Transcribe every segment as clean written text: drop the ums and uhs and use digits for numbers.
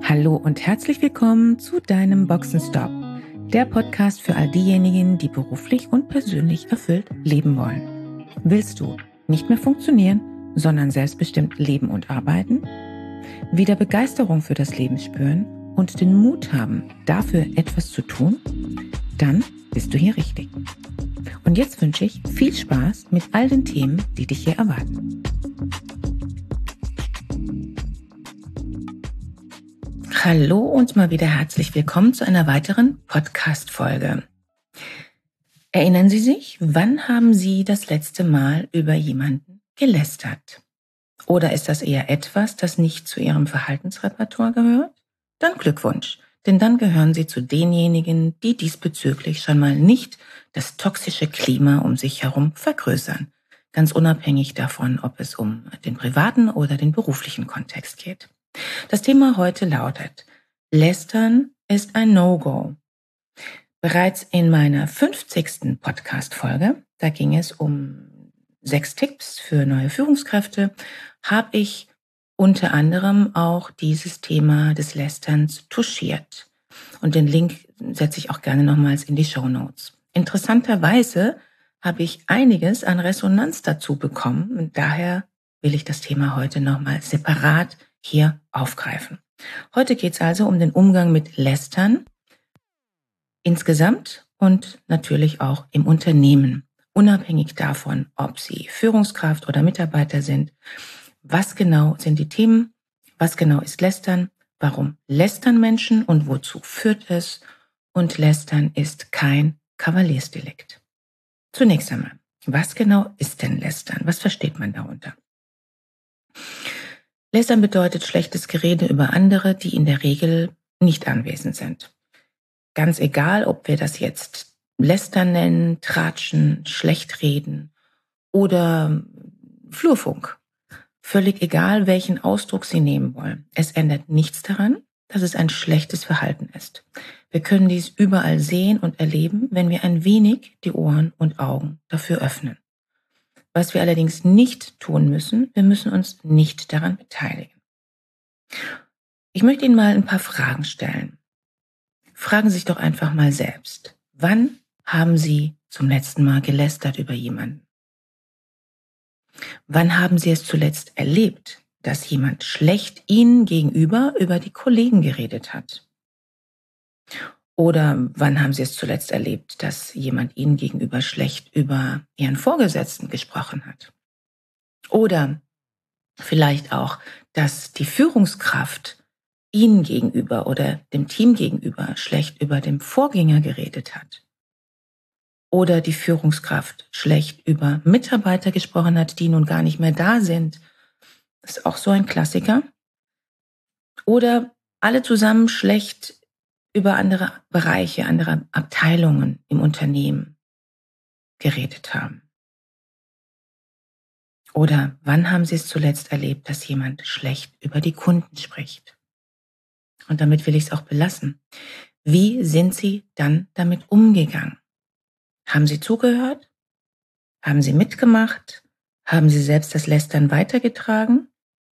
Hallo und herzlich willkommen zu deinem Boxenstopp, der Podcast für all diejenigen, die beruflich und persönlich erfüllt leben wollen. Willst du nicht mehr funktionieren, sondern selbstbestimmt leben und arbeiten? Wieder Begeisterung für das Leben spüren und den Mut haben, dafür etwas zu tun? Dann bist du hier richtig. Und jetzt wünsche ich viel Spaß mit all den Themen, die dich hier erwarten. Hallo und mal wieder herzlich willkommen zu einer weiteren Podcast-Folge. Erinnern Sie sich, wann haben Sie das letzte Mal über jemanden gelästert? Oder ist das eher etwas, das nicht zu Ihrem Verhaltensrepertoire gehört? Dann Glückwunsch, denn dann gehören Sie zu denjenigen, die diesbezüglich schon mal nicht das toxische Klima um sich herum vergrößern, ganz unabhängig davon, ob es um den privaten oder den beruflichen Kontext geht. Das Thema heute lautet: Lästern ist ein No-Go. Bereits in meiner 50. Podcast-Folge, da ging es um 6 Tipps für neue Führungskräfte, habe ich unter anderem auch dieses Thema des Lästerns touchiert. Und den Link setze ich auch gerne nochmals in die Shownotes. Interessanterweise habe ich einiges an Resonanz dazu bekommen und daher will ich das Thema heute nochmal separat hier aufgreifen. Heute geht es also um den Umgang mit Lästern insgesamt und natürlich auch im Unternehmen, unabhängig davon, ob Sie Führungskraft oder Mitarbeiter sind. Was genau sind die Themen? Was genau ist Lästern? Warum lästern Menschen und wozu führt es? Und Lästern ist kein Kavaliersdelikt. Zunächst einmal, was genau ist denn Lästern? Was versteht man darunter? Lästern bedeutet schlechtes Gerede über andere, die in der Regel nicht anwesend sind. Ganz egal, ob wir das jetzt Lästern nennen, Tratschen, Schlechtreden oder Flurfunk. Völlig egal, welchen Ausdruck Sie nehmen wollen. Es ändert nichts daran, dass es ein schlechtes Verhalten ist. Wir können dies überall sehen und erleben, wenn wir ein wenig die Ohren und Augen dafür öffnen. Was wir allerdings nicht tun müssen, wir müssen uns nicht daran beteiligen. Ich möchte Ihnen mal ein paar Fragen stellen. Fragen Sie sich doch einfach mal selbst. Wann haben Sie zum letzten Mal gelästert über jemanden? Wann haben Sie es zuletzt erlebt, dass jemand schlecht Ihnen gegenüber über die Kollegen geredet hat? Oder wann haben Sie es zuletzt erlebt, dass jemand Ihnen gegenüber schlecht über Ihren Vorgesetzten gesprochen hat? Oder vielleicht auch, dass die Führungskraft Ihnen gegenüber oder dem Team gegenüber schlecht über den Vorgänger geredet hat? Oder die Führungskraft schlecht über Mitarbeiter gesprochen hat, die nun gar nicht mehr da sind? Das ist auch so ein Klassiker. Oder alle zusammen schlecht über andere Bereiche, andere Abteilungen im Unternehmen geredet haben. Oder wann haben Sie es zuletzt erlebt, dass jemand schlecht über die Kunden spricht? Und damit will ich es auch belassen. Wie sind Sie dann damit umgegangen? Haben Sie zugehört? Haben Sie mitgemacht? Haben Sie selbst das Lästern weitergetragen?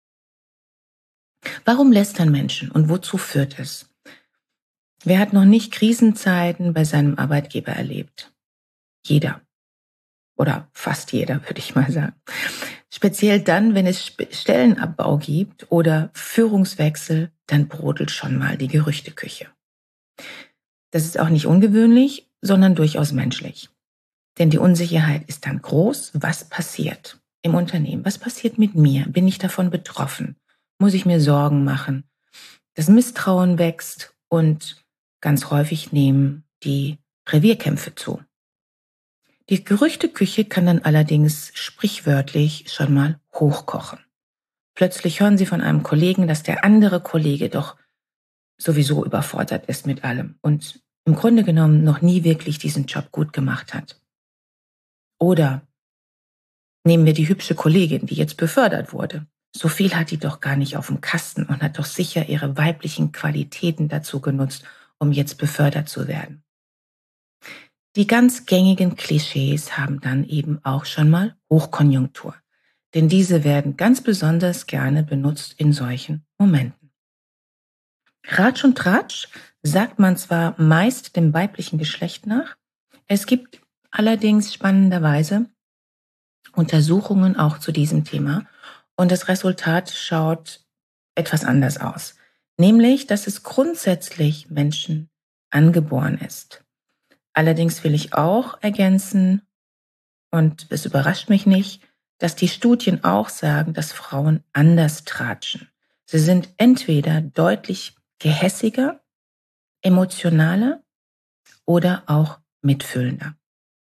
Warum lästern Menschen und wozu führt es? Wer hat noch nicht Krisenzeiten bei seinem Arbeitgeber erlebt? Jeder. Oder fast jeder, würde ich mal sagen. Speziell dann, wenn es Stellenabbau gibt oder Führungswechsel, dann brodelt schon mal die Gerüchteküche. Das ist auch nicht ungewöhnlich, sondern durchaus menschlich. Denn die Unsicherheit ist dann groß. Was passiert im Unternehmen? Was passiert mit mir? Bin ich davon betroffen? Muss ich mir Sorgen machen? Das Misstrauen wächst und ganz häufig nehmen die Revierkämpfe zu. Die Gerüchteküche kann dann allerdings sprichwörtlich schon mal hochkochen. Plötzlich hören Sie von einem Kollegen, dass der andere Kollege doch sowieso überfordert ist mit allem und im Grunde genommen noch nie wirklich diesen Job gut gemacht hat. Oder nehmen wir die hübsche Kollegin, die jetzt befördert wurde. So viel hat die doch gar nicht auf dem Kasten und hat doch sicher ihre weiblichen Qualitäten dazu genutzt, um jetzt befördert zu werden. Die ganz gängigen Klischees haben dann eben auch schon mal Hochkonjunktur, denn diese werden ganz besonders gerne benutzt in solchen Momenten. Ratsch und Tratsch sagt man zwar meist dem weiblichen Geschlecht nach, es gibt allerdings spannenderweise Untersuchungen auch zu diesem Thema und das Resultat schaut etwas anders aus. Nämlich, dass es grundsätzlich Menschen angeboren ist. Allerdings will ich auch ergänzen, und es überrascht mich nicht, dass die Studien auch sagen, dass Frauen anders tratschen. Sie sind entweder deutlich gehässiger, emotionaler oder auch mitfühlender.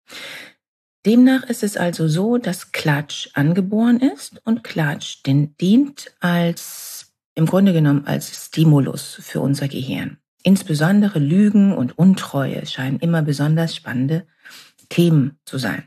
Demnach ist es also so, dass Klatsch angeboren ist und Klatsch dient im Grunde genommen als Stimulus für unser Gehirn. Insbesondere Lügen und Untreue scheinen immer besonders spannende Themen zu sein.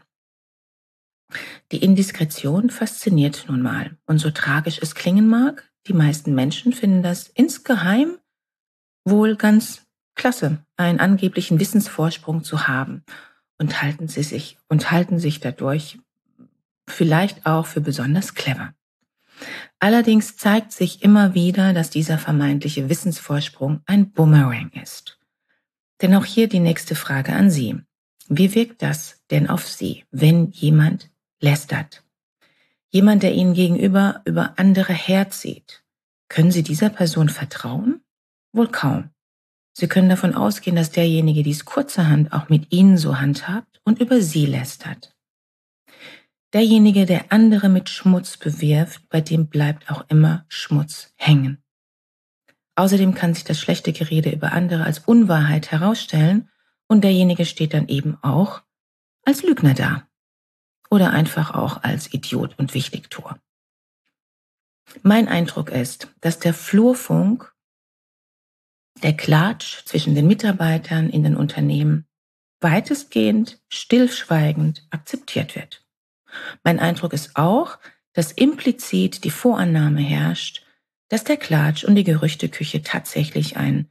Die Indiskretion fasziniert nun mal. Und so tragisch es klingen mag, die meisten Menschen finden das insgeheim wohl ganz klasse, einen angeblichen Wissensvorsprung zu haben und halten sich dadurch vielleicht auch für besonders clever. Allerdings zeigt sich immer wieder, dass dieser vermeintliche Wissensvorsprung ein Boomerang ist. Denn auch hier die nächste Frage an Sie. Wie wirkt das denn auf Sie, wenn jemand lästert? Jemand, der Ihnen gegenüber über andere herzieht. Können Sie dieser Person vertrauen? Wohl kaum. Sie können davon ausgehen, dass derjenige dies kurzerhand auch mit Ihnen so handhabt und über Sie lästert. Derjenige, der andere mit Schmutz bewirft, bei dem bleibt auch immer Schmutz hängen. Außerdem kann sich das schlechte Gerede über andere als Unwahrheit herausstellen und derjenige steht dann eben auch als Lügner da oder einfach auch als Idiot und Wichtigtuer. Mein Eindruck ist, dass der Flurfunk, der Klatsch zwischen den Mitarbeitern in den Unternehmen weitestgehend stillschweigend akzeptiert wird. Mein Eindruck ist auch, dass implizit die Vorannahme herrscht, dass der Klatsch und die Gerüchteküche tatsächlich ein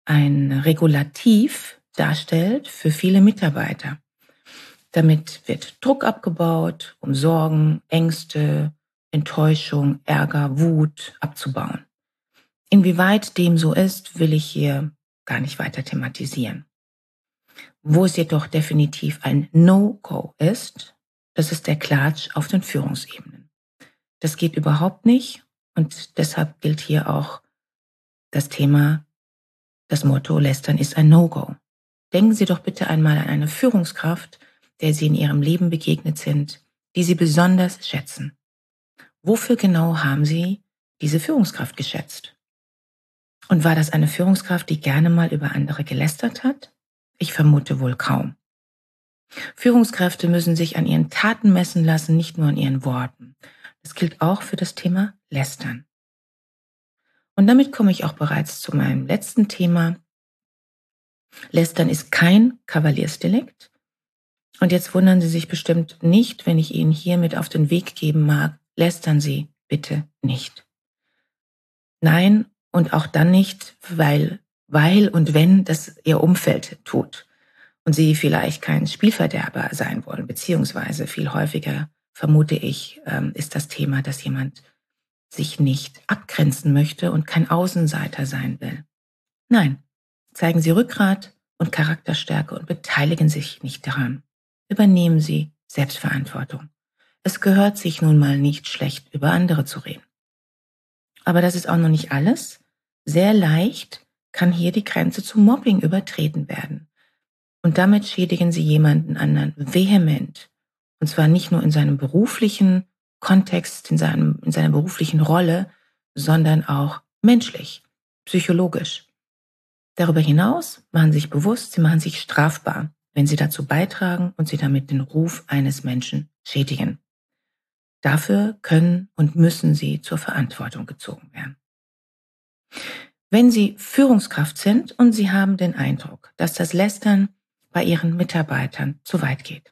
Regulativ darstellt für viele Mitarbeiter. Damit wird Druck abgebaut, um Sorgen, Ängste, Enttäuschung, Ärger, Wut abzubauen. Inwieweit dem so ist, will ich hier gar nicht weiter thematisieren. Wo es jedoch definitiv ein No-Go ist, das ist der Klatsch auf den Führungsebenen. Das geht überhaupt nicht und deshalb gilt hier auch das Motto, Lästern ist ein No-Go. Denken Sie doch bitte einmal an eine Führungskraft, der Sie in Ihrem Leben begegnet sind, die Sie besonders schätzen. Wofür genau haben Sie diese Führungskraft geschätzt? Und war das eine Führungskraft, die gerne mal über andere gelästert hat? Ich vermute wohl kaum. Führungskräfte müssen sich an ihren Taten messen lassen, nicht nur an ihren Worten. Das gilt auch für das Thema Lästern. Und damit komme ich auch bereits zu meinem letzten Thema. Lästern ist kein Kavaliersdelikt. Und jetzt wundern Sie sich bestimmt nicht, wenn ich Ihnen hiermit auf den Weg geben mag, lästern Sie bitte nicht. Nein, und auch dann nicht, weil und wenn das Ihr Umfeld tut und Sie vielleicht kein Spielverderber sein wollen, beziehungsweise viel häufiger, vermute ich, ist das Thema, dass jemand sich nicht abgrenzen möchte und kein Außenseiter sein will. Nein, zeigen Sie Rückgrat und Charakterstärke und beteiligen sich nicht daran. Übernehmen Sie Selbstverantwortung. Es gehört sich nun mal nicht schlecht, über andere zu reden. Aber das ist auch noch nicht alles. Sehr leicht kann hier die Grenze zum Mobbing übertreten werden. Und damit schädigen Sie jemanden anderen vehement. Und zwar nicht nur in seinem beruflichen Kontext, in seiner beruflichen Rolle, sondern auch menschlich, psychologisch. Darüber hinaus machen Sie sich bewusst, Sie machen sich strafbar, wenn Sie dazu beitragen und Sie damit den Ruf eines Menschen schädigen. Dafür können und müssen Sie zur Verantwortung gezogen werden. Wenn Sie Führungskraft sind und Sie haben den Eindruck, dass das Lästern bei Ihren Mitarbeitern zu weit geht,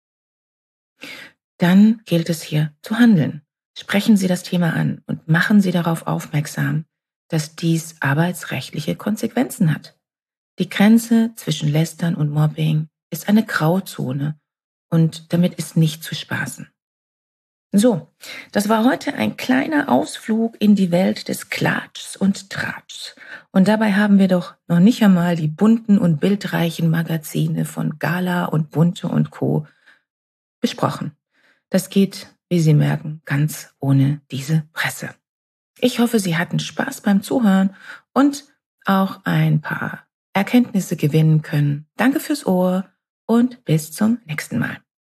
dann gilt es hier zu handeln. Sprechen Sie das Thema an und machen Sie darauf aufmerksam, dass dies arbeitsrechtliche Konsequenzen hat. Die Grenze zwischen Lästern und Mobbing ist eine Grauzone und damit ist nicht zu spaßen. So, das war heute ein kleiner Ausflug in die Welt des Klatschs und Tratschs. Und dabei haben wir doch noch nicht einmal die bunten und bildreichen Magazine von Gala und Bunte und Co. besprochen. Das geht, wie Sie merken, ganz ohne diese Presse. Ich hoffe, Sie hatten Spaß beim Zuhören und auch ein paar Erkenntnisse gewinnen können. Danke fürs Ohr und bis zum nächsten Mal.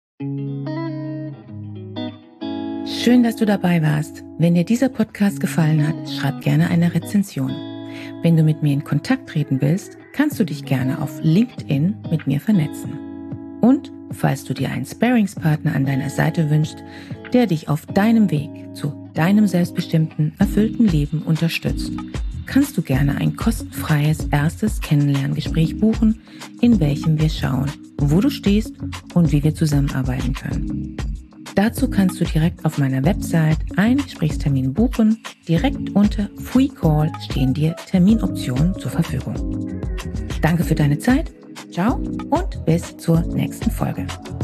Schön, dass du dabei warst. Wenn dir dieser Podcast gefallen hat, schreib gerne eine Rezension. Wenn du mit mir in Kontakt treten willst, kannst du dich gerne auf LinkedIn mit mir vernetzen. Und falls du dir einen Sparringspartner an deiner Seite wünschst, der dich auf deinem Weg zu deinem selbstbestimmten, erfüllten Leben unterstützt, kannst du gerne ein kostenfreies erstes Kennenlerngespräch buchen, in welchem wir schauen, wo du stehst und wie wir zusammenarbeiten können. Dazu kannst du direkt auf meiner Website einen Gesprächstermin buchen. Direkt unter Free Call stehen dir Terminoptionen zur Verfügung. Danke für deine Zeit. Ciao und bis zur nächsten Folge.